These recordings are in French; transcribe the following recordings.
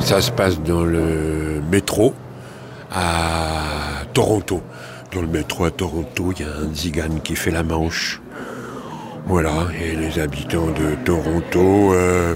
Ça se passe dans le métro à Toronto. Dans le métro à Toronto, il y a un Tsigane qui fait la manche. Voilà, et les habitants de Toronto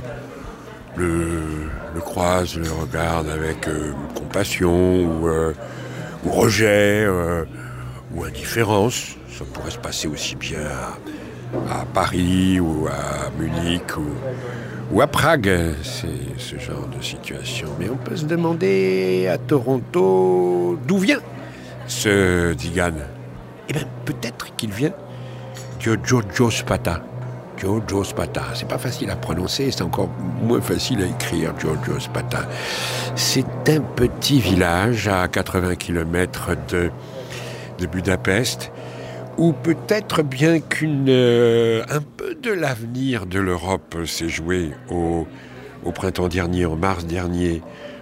le croisent, le regardent avec compassion ou rejet ou indifférence. Ça pourrait se passer aussi bien à Paris ou à Munich ou à Prague. C'est ce genre de situation. Mais on peut se demander à Toronto d'où vient ce Tsigane. Eh bien, peut-être qu'il vient de Jojo Spata. Jojo Spata. C'est pas facile à prononcer, c'est encore moins facile à écrire, Jojo Spata. C'est un petit village à 80 km de Budapest, où peut-être bien un peu de l'avenir de l'Europe s'est joué au printemps dernier, en mars dernier,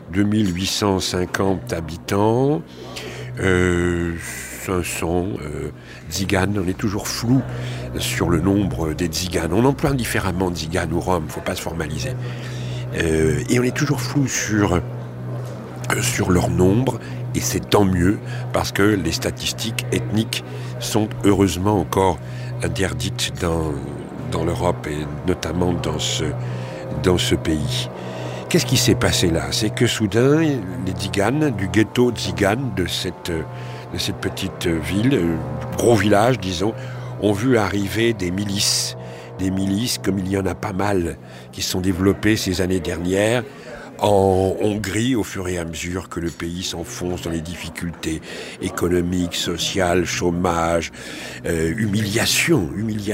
2850 habitants, 500 Tziganes. On est toujours flou sur le nombre des Tziganes. On emploie différemment Tziganes ou Roms, il ne faut pas se formaliser. Et on est toujours flou sur leur nombre, et c'est tant mieux, parce que les statistiques ethniques sont heureusement encore interdites dans l'Europe, et notamment dans ce pays. Qu'est-ce qui s'est passé là ? C'est que soudain, les Tziganes, du ghetto Tzigane de cette petite ville, gros village, disons, ont vu arriver des milices comme il y en a pas mal, qui se sont développées ces années dernières, en Hongrie, au fur et à mesure que le pays s'enfonce dans les difficultés économiques, sociales, chômage, humiliation,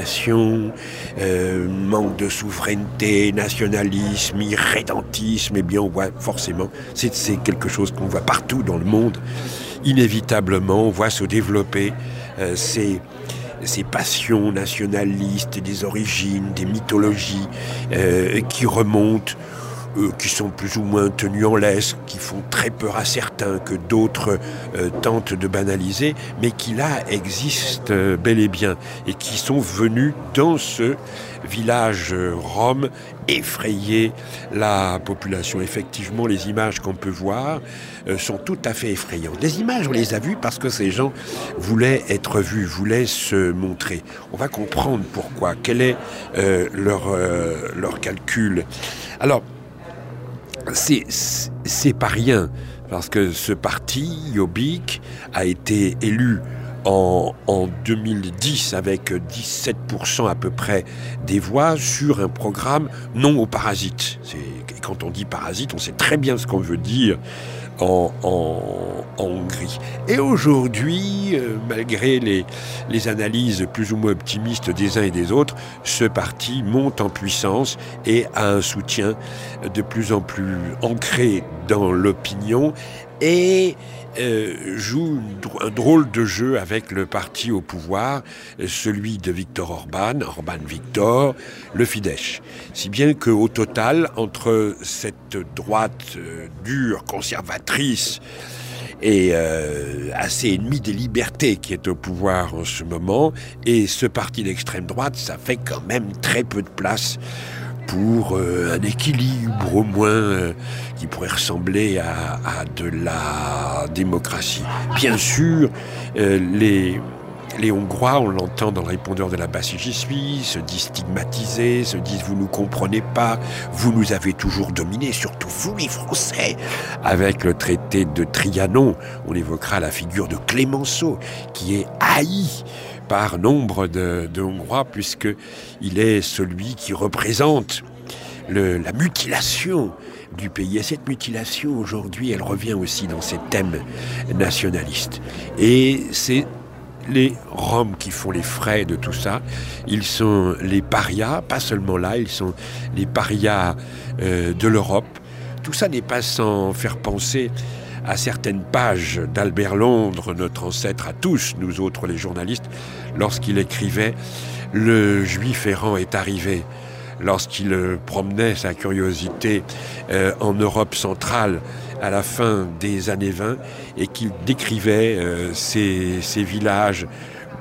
manque de souveraineté, nationalisme, irrédentisme. Eh bien, on voit forcément, c'est quelque chose qu'on voit partout dans le monde. Inévitablement, on voit se développer ces passions nationalistes, des origines, des mythologies qui remontent, qui sont plus ou moins tenues en laisse, qui font très peur à certains, que d'autres tentent de banaliser, mais qui là existent bel et bien, et qui sont venus dans ce village rom effrayer la population. Effectivement, les images qu'on peut voir sont tout à fait effrayantes. Les images, on les a vues parce que ces gens voulaient être vus, voulaient se montrer. On va comprendre pourquoi, quel est leur calcul. Alors, c'est pas rien, parce que ce parti, Jobbik, a été élu en 2010 avec 17% à peu près des voix sur un programme non aux parasites. Et quand on dit parasite, on sait très bien ce qu'on veut dire en Hongrie. Et aujourd'hui, malgré les analyses plus ou moins optimistes des uns et des autres, ce parti monte en puissance et a un soutien de plus en plus ancré dans l'opinion et joue un drôle de jeu avec le parti au pouvoir, celui de Viktor Orban Viktor, le Fidesz. Si bien qu'au total, entre cette droite dure, conservatrice et assez ennemie des libertés qui est au pouvoir en ce moment, et ce parti d'extrême droite, ça fait quand même très peu de place pour un équilibre au moins qui pourrait ressembler à de la démocratie. Bien sûr, les Hongrois, on l'entend dans le répondeur de la Basse J'y suis, se disent stigmatisés, se disent vous nous comprenez pas, vous nous avez toujours dominés, surtout vous les Français. Avec le traité de Trianon, on évoquera la figure de Clémenceau qui est haï par nombre de Hongrois, puisqu'il est celui qui représente la mutilation du pays. Et cette mutilation, aujourd'hui, elle revient aussi dans ces thèmes nationalistes. Et c'est les Roms qui font les frais de tout ça. Ils sont les parias, pas seulement là, ils sont les parias de l'Europe. Tout ça n'est pas sans faire penser à certaines pages d'Albert Londres, notre ancêtre à tous, nous autres les journalistes, lorsqu'il écrivait « Le juif errant est arrivé », lorsqu'il promenait sa curiosité en Europe centrale à la fin des années 20 et qu'il décrivait ces villages